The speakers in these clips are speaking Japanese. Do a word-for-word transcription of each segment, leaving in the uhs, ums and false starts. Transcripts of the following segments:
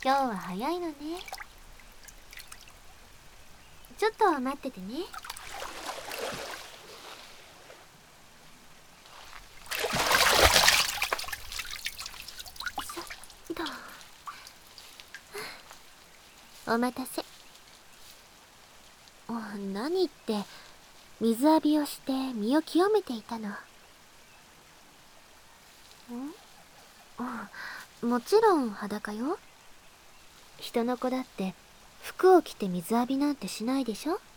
今日は早いのね。ちょっと待っててね。そうだ。お待たせ。何って水浴びをして身を清めていたの。んあ、もちろん裸よ。人の子だって服を着て水浴びなんてしないでしょ。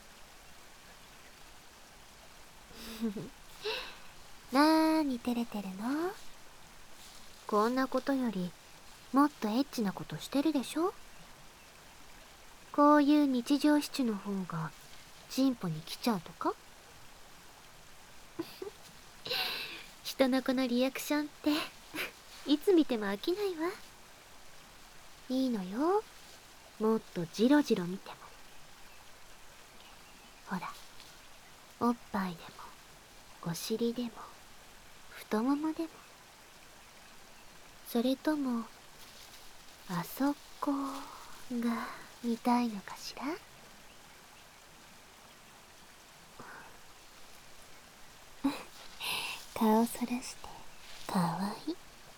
なーに照れてるの。こんなことよりもっとエッチなことしてるでしょ。こういう日常シチュの方がチンポに来ちゃうとか。人の子のリアクションっていつ見ても飽きないわ。いいのよ、もっとジロジロ見ても。ほら、おっぱいでもお尻でも太ももでも、それともあそこが見たいのかしら。顔そらしてかわいい。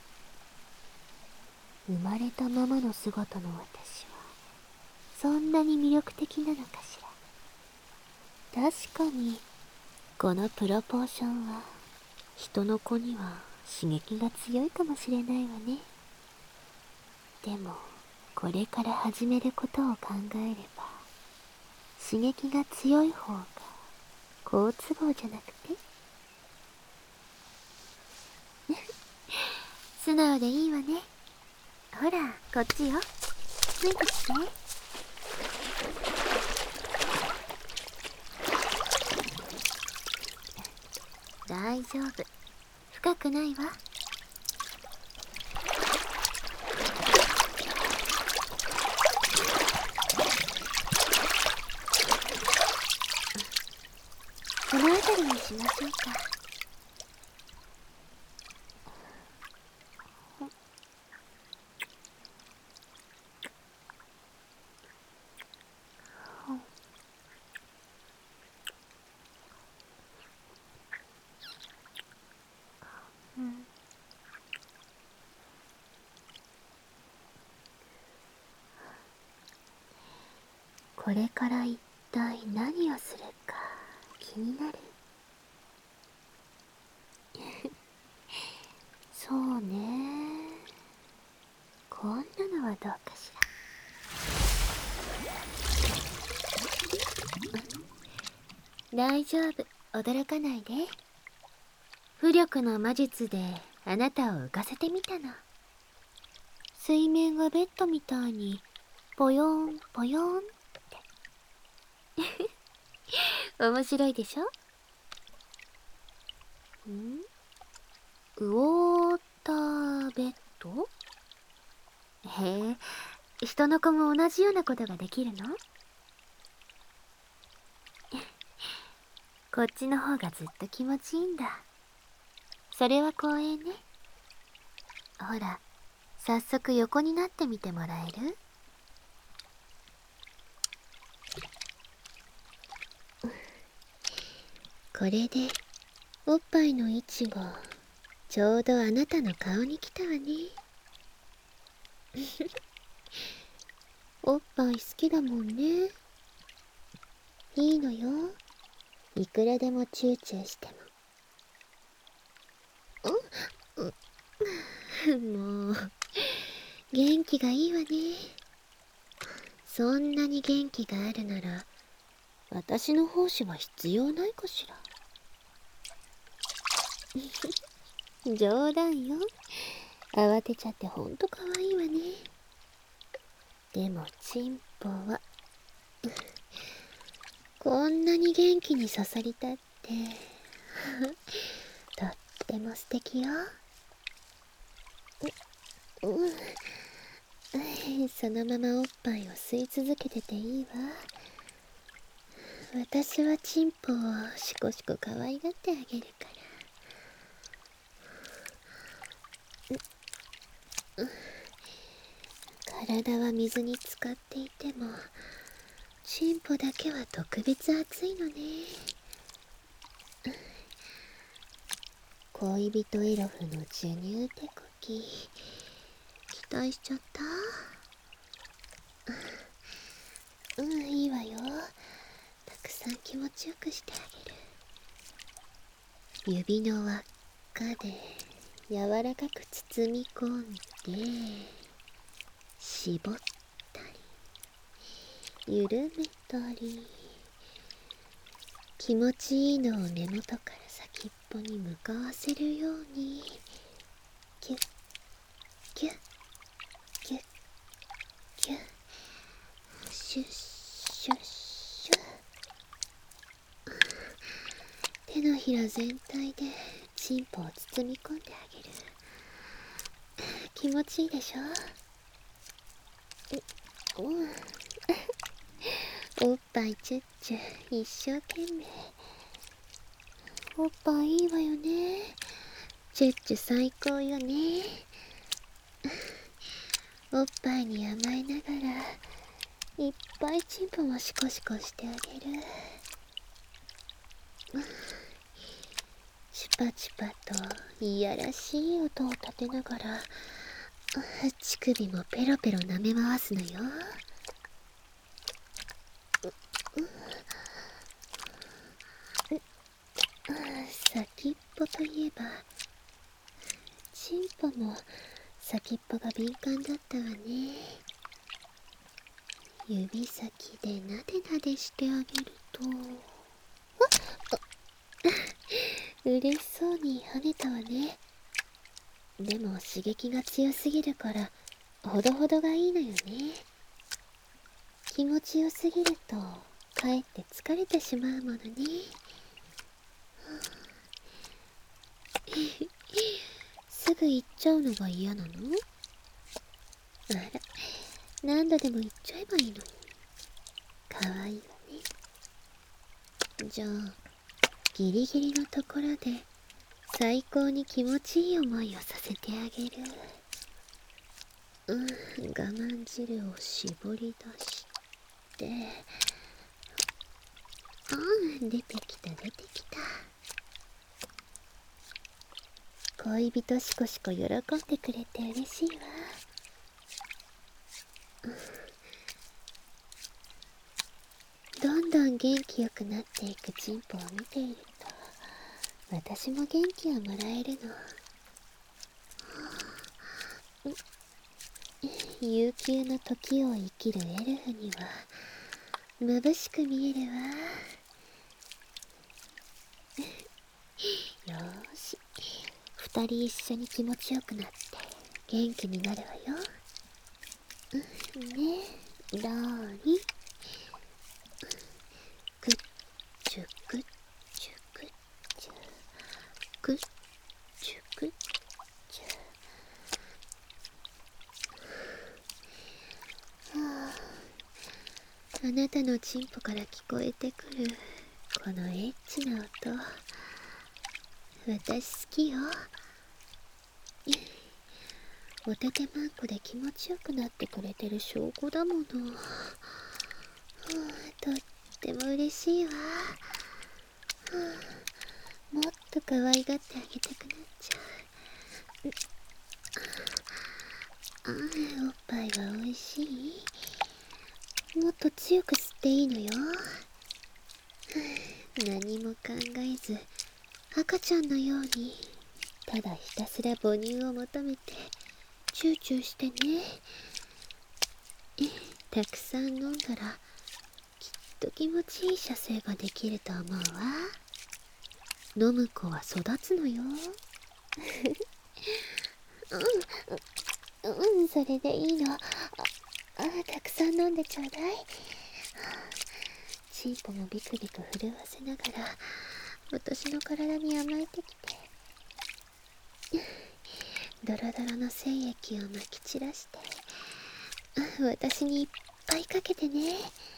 生まれたままの姿の私はそんなに魅力的なのかしら。確かにこのプロポーションは人の子には刺激が強いかもしれないわね。でもこれから始めることを考えれば刺激が強い方が好都合じゃなくて素直でいいわね。ほらこっちよ、ついてきて。大丈夫、深くないわ。この辺りにしましょうか。うん、これから一体何をするか気になる。そうね、こんなのはどうかしら。大丈夫、驚かないで。巫力の魔術であなたを浮かせてみたの。水面がベッドみたいにポヨンポヨンって面白いでしょ。んウォーターベッド。へえ、人の子も同じようなことができるの。こっちの方がずっと気持ちいいんだ。それは光栄ね。ほら、早速横になってみてもらえる？これでおっぱいの位置がちょうどあなたの顔に来たわね。おっぱい好きだもんね。いいのよ、いくらでもチューチューしても。もう元気がいいわね。そんなに元気があるなら私の奉仕は必要ないかしら。冗談よ、慌てちゃってほんとかわいいわね。でもチンポはこんなに元気にそそりたってとっても素敵よ。う、うん、そのままおっぱいを吸い続けてていいわ。私はチンポをシコシコ可愛がってあげるから。 体は水に浸かっていても、チンポだけは特別熱いのね。恋人エロフの授乳手こき、期待しちゃった。うん、いいわよ。たくさん気持ちよくしてあげる。指の輪っかで柔らかく包み込んで、絞ったり緩めたり、気持ちいいのを根元から先っぽに向かわせるようにキュッキュッキュッキュッ、シュッシュッシュッ。手のひら全体でチンポを包み込んであげる。気持ちいいでしょ。う、うんおっぱいチュッチュ一生懸命。おっぱいいいわよね。チュッチュ最高よね。おっぱいに甘えながらいっぱいチンポもシコシコしてあげる。チュパチュパといやらしい音を立てながら乳首もペロペロ舐め回すのよ。先っぽといえばチンポも先っぽが敏感だったわね。指先でなでなでしてあげると、嬉しそうに跳ねたわね。でも刺激が強すぎるからほどほどがいいのよね。気持ちよすぎるとかえって疲れてしまうものね。すぐ行っちゃうのが嫌なの？あら、何度でも行っちゃえばいいの。かわいいわね。じゃあギリギリのところで最高に気持ちいい思いをさせてあげる。うん、我慢汁を絞り出して、うん、出てきた出てきた。恋人シコシコ喜んでくれて嬉しいわ。どんどん元気よくなっていくチンポを見ていると、私も元気をもらえるの。悠久の時を生きるエルフには眩しく見えるわ。よーし、二人一緒に気持ちよくなって元気になるわよ。ねえ、ローリくっちゅくっちゅくっちゅくっちゅくっちゅ。はあ、あなたのチンポから聞こえてくるこのエッチな音、私好きよ。おててまんこで気持ちよくなってくれてる証拠だもの。はあ、とっても嬉しいわ。はあ、もっと可愛がってあげたくなっちゃう。ああ、おっぱいはおいしい。もっと強く吸っていいのよ。何も考えず赤ちゃんのようにただひたすら母乳を求めてチューチューしてね。たくさん飲んだらきっと気持ちいい射精ができると思うわ。飲む子は育つのよ。うん、うん、それでいいの。ああ、たくさん飲んでちょうだい。チンポもビクビク震わせながら私の体に甘えてきて、ドロドロの精液をまき散らして私にいっぱいかけてね。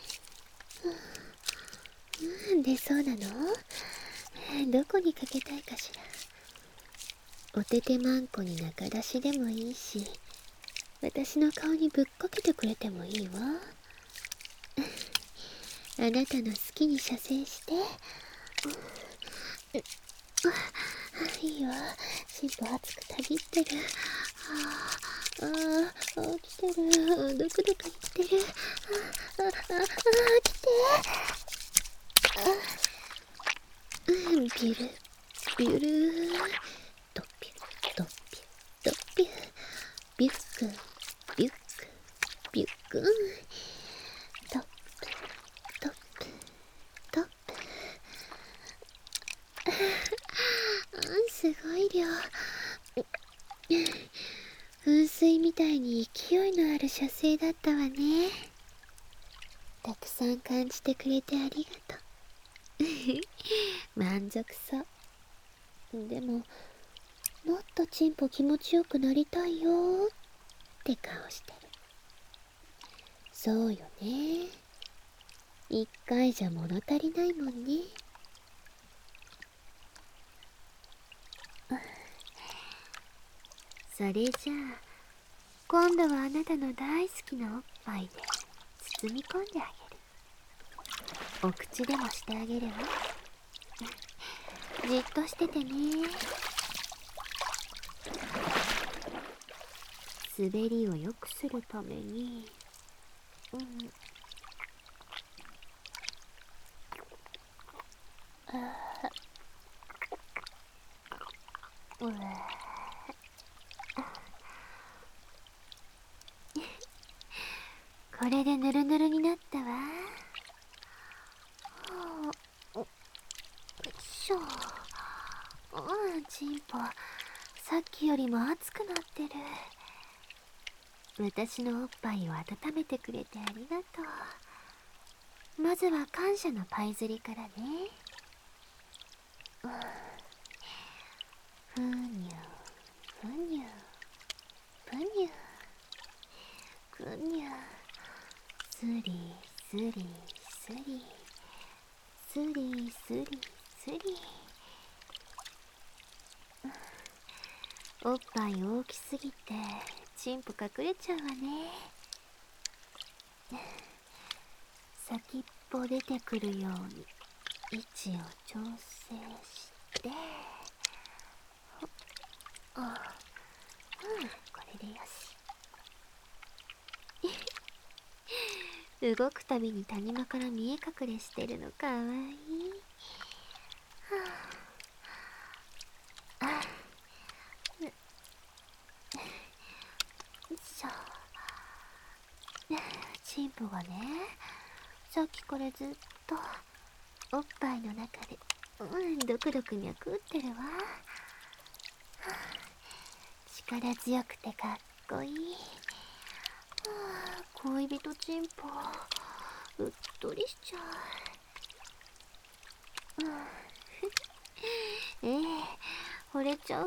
うん、出そうなの？どこにかけたいかしら。おててまんこに中出しでもいいし、 私の顔にぶっかけてくれてもいいわ。あなたの好きに射精して。いいわ。チンポ熱くたぎってる。ああ、あ、来てる。ドクドクいってる。ああ、あ、あ、来て。あ、うん、ビュル、ビュルー。ドピュ、ドピュ、ドピュ。ビュック、ビュック、ビュック。ドップ、ドップ、ドップ。うん、すごい量。噴水みたいに勢いのある射精だったわね。たくさん感じてくれてありがとう。満足そう。でも、もっとチンポ気持ちよくなりたいよーって顔してる。そうよね。一回じゃ物足りないもんね。それじゃあ、今度はあなたの大好きなおっぱいで包み込んであげる。お口でもしてあげるわ。じっとしててね。滑りを良くするために、うん、あうわこれでヌルヌルになったわ。はあ、よいしょ。うん、チンポ、さっきよりも熱くなってる。私のおっぱいを温めてくれてありがとう。まずは感謝のパイ釣りからね。ふにゅふにゅふにゅふにゅ。スリスリスリスリスリスリ。おっぱい大きすぎてチンポ隠れちゃうわね。先っぽ出てくるように位置を調整して、あ、うん、これでよし。動くたびに谷間から見え隠れしてるのかわいい。はあ、あ、よいしょ。チンポがね、さっきからずっとおっぱいの中で、うん、ドクドク脈打ってるわ。力強くてかっこいい。はあ、恋人チンポ、うっとりしちゃう。うん、ええ、惚れちゃうわ。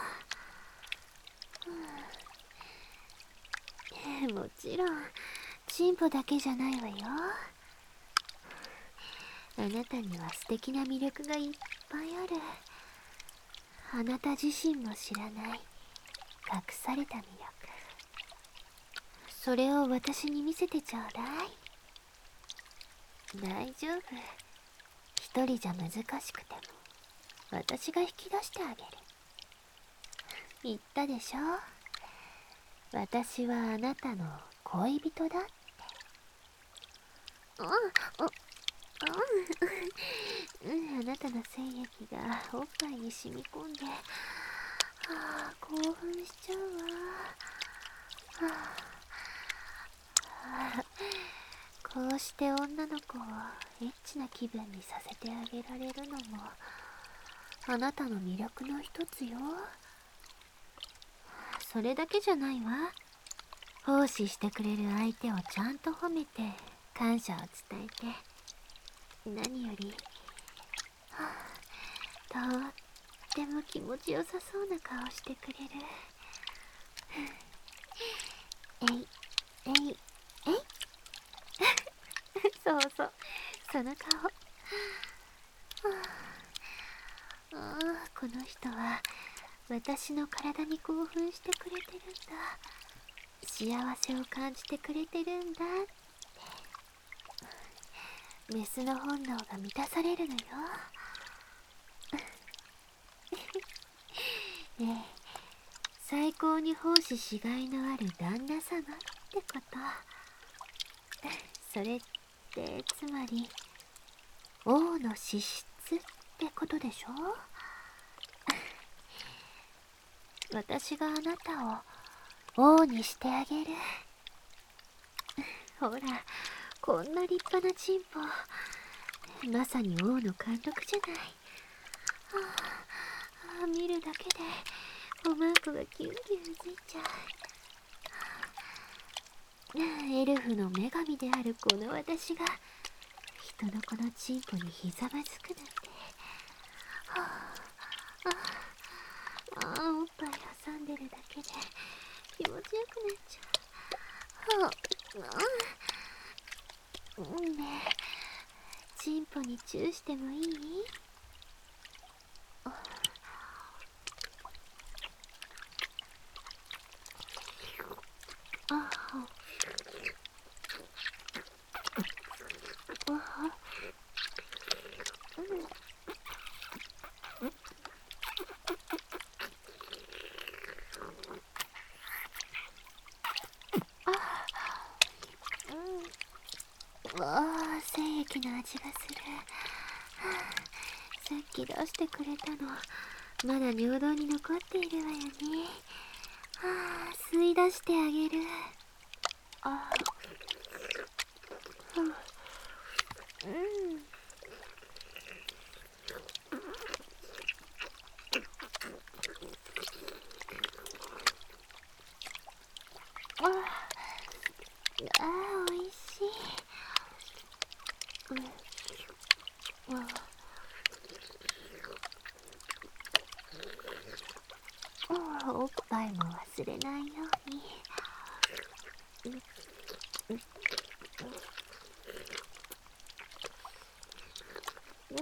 うん、もちろんチンポだけじゃないわよ。あなたには素敵な魅力がいっぱいある。あなた自身も知らない隠された魅力、それを私に見せてちょうだい。大丈夫、一人じゃ難しくても私が引き出してあげる。言ったでしょ、私はあなたの恋人だって。あ、あ、うん、あなたの精液がおっぱいに染み込んで、はあ、興奮しちゃうわ。はあ、こうして女の子をエッチな気分にさせてあげられるのもあなたの魅力の一つよ。それだけじゃないわ。奉仕してくれる相手をちゃんと褒めて感謝を伝えて、何より、はあ、とっても気持ちよさそうな顔してくれる。えいえいえいそうそう、その顔。はあ、ああ、この人は私の体に興奮してくれてるんだ。 幸せを感じてくれてるんだってメスの本能が満たされるのよ。ねえ、最高に奉仕しがいのある旦那様ってこと。それってつまり王の資質ってことでしょ。私があなたを王にしてあげる。ほら、こんな立派なチンポ、まさに王の貫禄じゃない。はあ、あ見るだけでおマークがキュンキュンついちゃう。エルフの女神であるこの私が人の子のチンポにひざまずくなんて。はあ、ああ、おっぱい挟んでるだけで気持ちよくなっちゃう。はあ、うん、ねえ、チンポにチューしてもいい？ああ、わあ、精液の味がする。さっき出してくれたのまだ尿道に残っているわよね。はあ、吸い出してあげる。あ、うん、ああ、おいしい。うん、ああ、おっぱいも忘れないように。うん、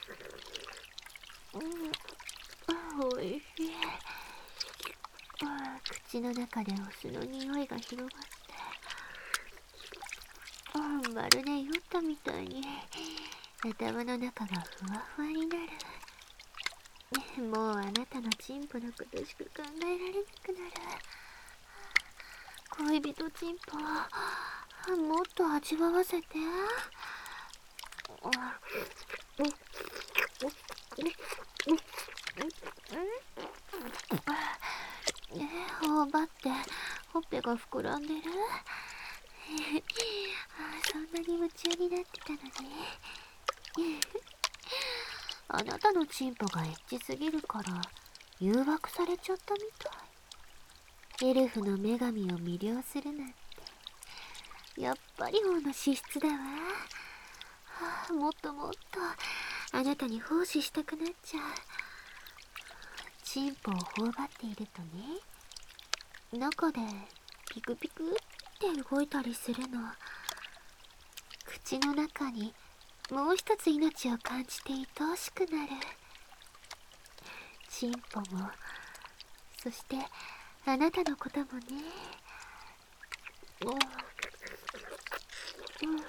うん、あ、おいしい。あ、口の中でお酢の匂いが広がって、あ、まるで酔ったみたいに頭の中がふわふわになる。もうあなたのチンポのことしか考えられなくなる。恋人チンポ、もっと味わわせて。頬張ってほっぺが膨らんでる。そんなに夢中になってたのね。あなたのチンポがエッチすぎるから誘惑されちゃったみたい。エルフの女神を魅了するなんてやっぱり王の資質だわ。はあ、もっともっとあなたに奉仕したくなっちゃう。チンポを頬張っているとね、中でピクピクって動いたりするの。口の中にもう一つ命を感じて愛おしくなる。チンポも、そしてあなたのこともね。うん、うん、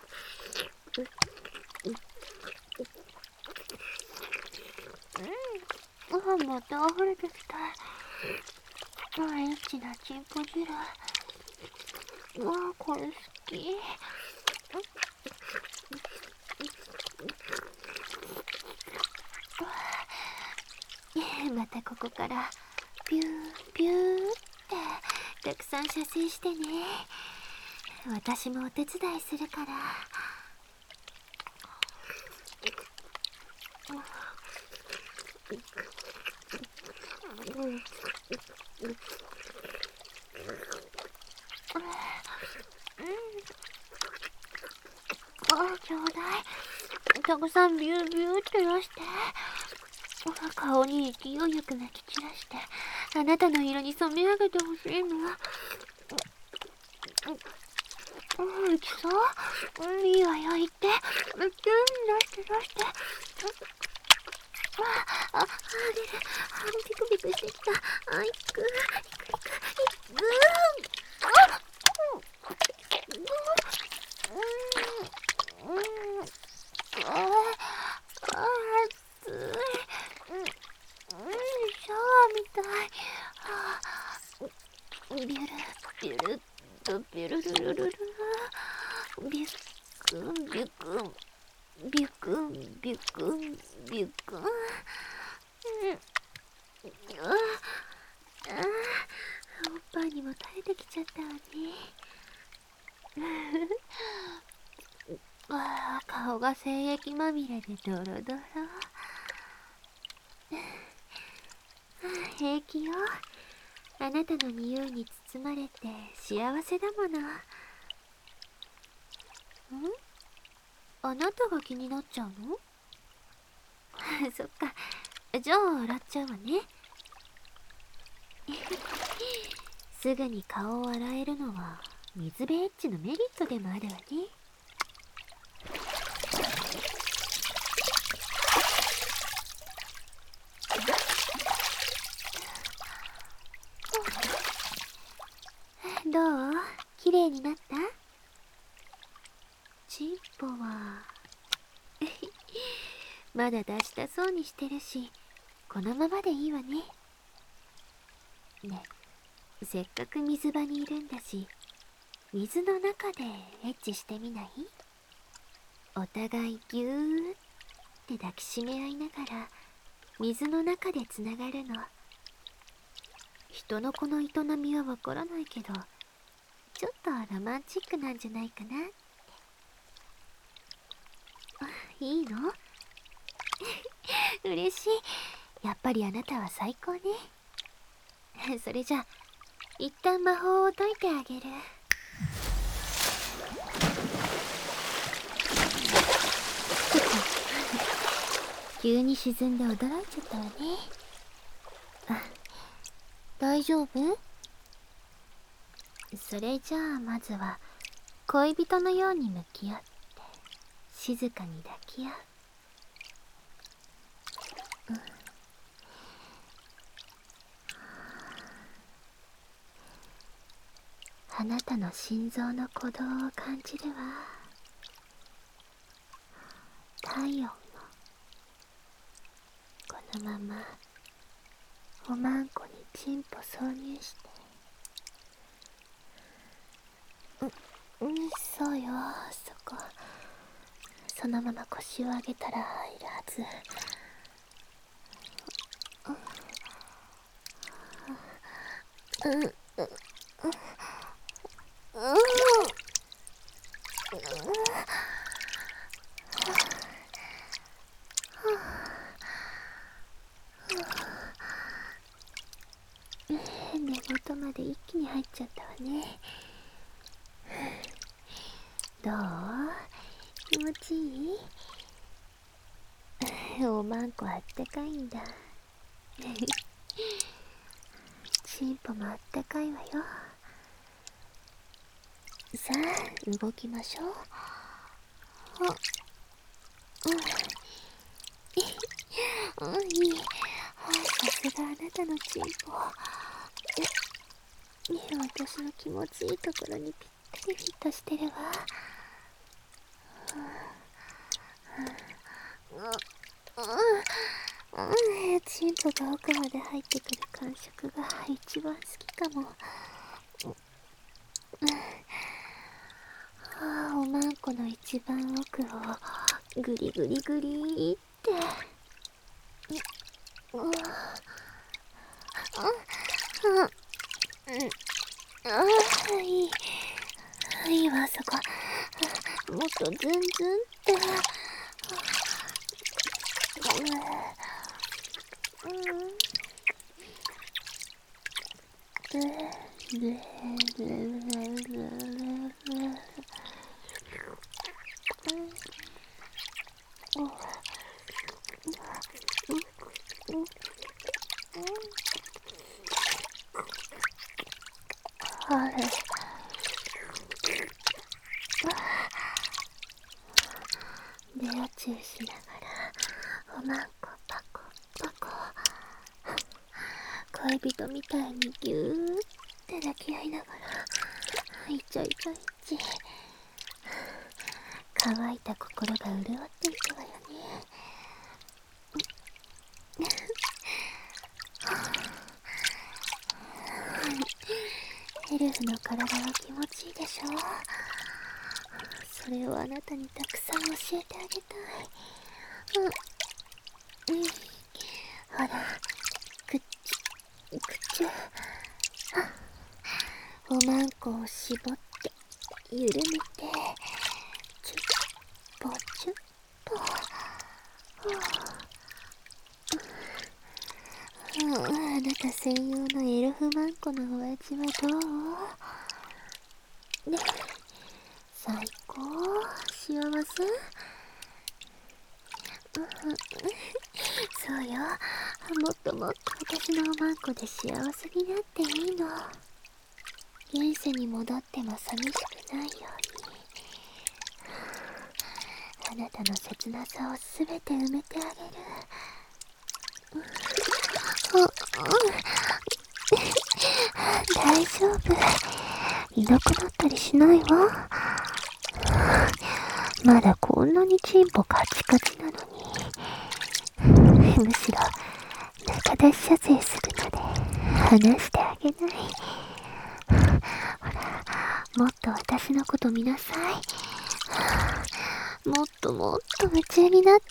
うん、また溢れてきた。エッチなチンポ汁。うわ、これ好き。またここからピューピューってたくさん射精してね。私もお手伝いするから。うん、あ、ちょうだい。たくさんビュービューって出して。顔に勢いよくまき散らしてあなたの色に染め上げてほしいの。うん、いきそう？うん、いいわよ、言って。うん、出して出して。あ、あ、あ、出る。あ、ピクピクしてきた。あ、いく、いく、いく、いく。 ビュルビュルッとビュルルルルルビュックンビュックンビュックンビュックンビュックン。ああ、おっぱいにも垂れてきちゃったわね。ああ、顔が精液まみれでドロドロ。平気よ。あなたの匂いに包まれて幸せだもの。ん？あなたが気になっちゃうの？そっか。じゃあ洗っちゃうわね。すぐに顔を洗えるのは水辺エッジのメリットでもあるわね。どう？綺麗になった？チンポはまだ出したそうにしてるし、このままでいいわね。ね、せっかく水場にいるんだし、水の中でエッチしてみない？お互いぎゅーって抱きしめ合いながら水の中でつながるの。人の子の営みはわからないけど、ちょっとロマンチックなんじゃないかなって。いいの？嬉しい。やっぱりあなたは最高ね。それじゃあ一旦魔法を解いてあげる。急に沈んで驚いちゃったわね。あ、大丈夫？それじゃあまずは恋人のように向き合って静かに抱き合う。うん、あなたの心臓の鼓動を感じるわ。体温をこのままおまんこにチンポ挿入して。う、うん、そうよ、そこ。そのまま腰を上げたら入るはず。うん、うん、うん、うん。根元まで一気に入っちゃったわね。どう？気持ちいい？おまんこあったかいんだ。チンポもあったかいわよ。さあ動きましょう。あ、うん、うん、いい。さすがあなたのチンポ。え、私の気持ちいいところにぴったりフィットしてるわ。うん、うん、チンポが奥まで入ってくる感触が一番好きかも。ああ、おまんこの一番奥をグリグリグリって。うん、うん、ああ、いい。いいわ、そこ。もっとズンズンって。うん。あれ。ベアチューしながらおまんこパコパコ。恋人みたいにぎゅーって抱き合いながらいちょいちょいち。乾いた心が潤っていくわよね。エルフの体は気持ちいいでしょ。それをあなたにたくさん教えてあげたい。うん、うん、ほら、くっちゅくっちゅ。おまんこを絞って緩めて、ちゅっぽちゅっと。うん、あなた専用のエルフマンコのお味はどう？ね、最高、幸せ？そうよ、もっともっと私のおまんこで幸せになっていいの。現世に戻っても寂しくないように、あなたの切なさをすべて埋めてあげる。大丈夫、いなくなったりしないわ。まだこんなにチンポカチカチなのに、むしろ中出し射精するので離してあげない。ほら、もっと私のこと見なさい。もっともっと夢中になって。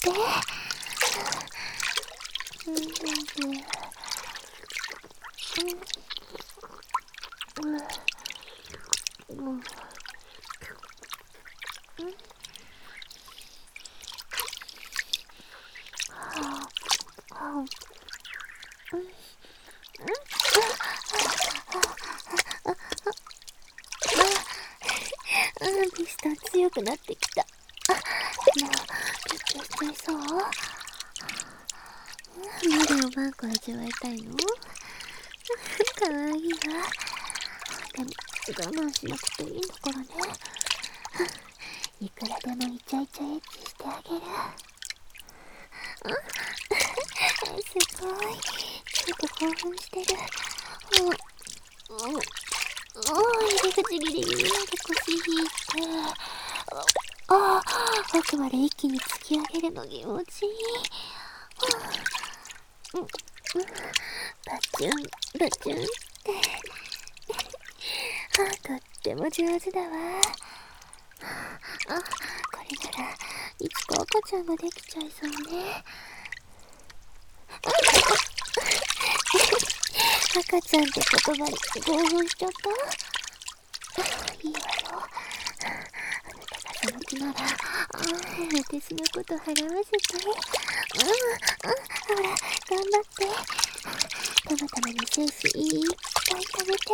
ピストン強くなってきた。あ、もうキュッキュしちゃいそう。まだおまんこ味わいたいの？かわいいわ。でも我慢しなくていいんだからね。いくらでもイチャイチャエッチしてあげる。すごい、ちょっと興奮してる。うん、うん、おー、入り口ギリギリまで腰引いて、ああ、奥まで一気に突き上げるの気持ちいい。うん、うん、バチュンバチュンってあ、とっても上手だわ。あ、これならいつか赤ちゃんができちゃいそうね。赤ちゃんって言葉に興奮しちゃった。いいわよ、あなたがその気なら、あ私のこと払わせて。うん、うん、ほら頑張って。トマトの精子いっぱい食べて。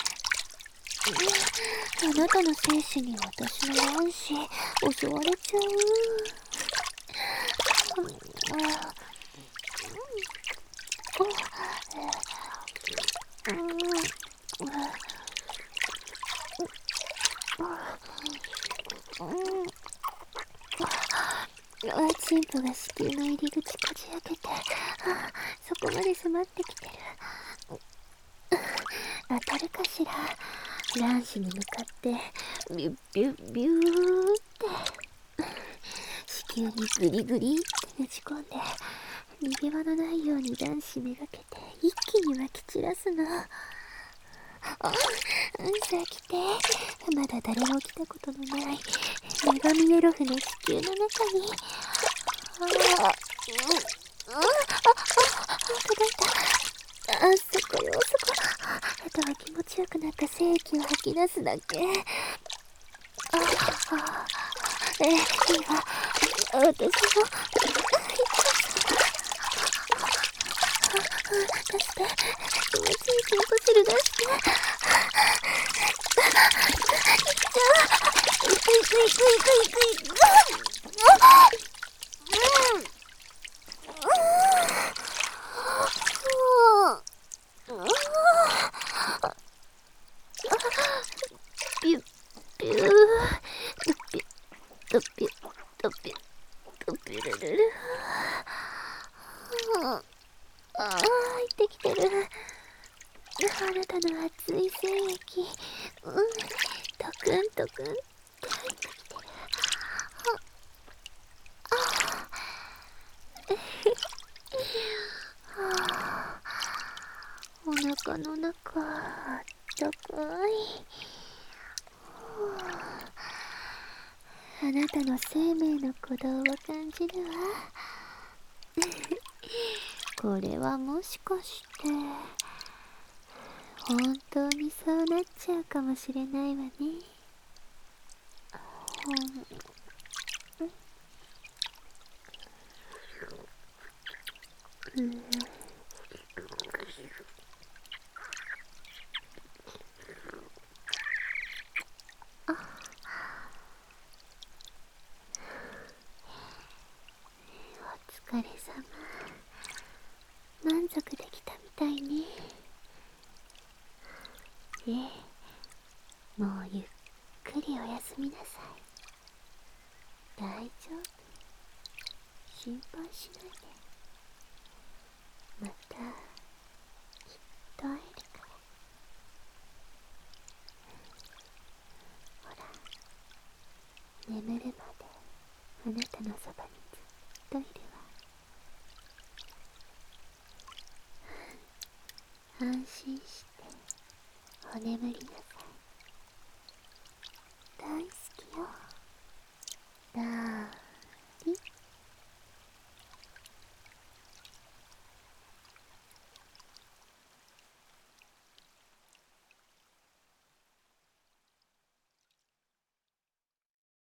あなたの精子に私の卵子襲われちゃう。うん、あ、うん、うん、あ、チンポが子宮の入り口こじ開けて、あ、そこまで迫ってきてる。当たるかしら。卵子に向かってビュッビュッビューって子宮にグリグリってねじ込んで、逃げ場のないように卵子めがけて一気にまき散らすの。あ、うん、さあ来て。まだ誰も来たことのない女神エロフの子宮の中に。ああ、うん、ああ、あ、あ、届いた。あ、そこよ、そこ。あとは気持ちよくなった精液を吐き出すだけ。ああ、えー、いいわ。私も。出して。気持ちいいチンポ汁出して。いくいくいくいくいくいくいく。ピュッピュー、ドピュッドピュッドピュッドピュルルル。ああ、入ってきてる。あなたの熱い精液、うん、 クンとくんって入ってきてる。お腹の中あったかい。あなたの生命の鼓動を感じるわ。これはもしかして本当にそうなっちゃうかもしれないわね。うん、うん、お疲れ様。満足できたみたいね。ええ、もうゆっくりおやすみなさい。大丈夫、心配しないで。またきっと会えるから。ほら、眠るまであなたのそばにずっといるわ。安心してお眠りなさい。大好きよ。だ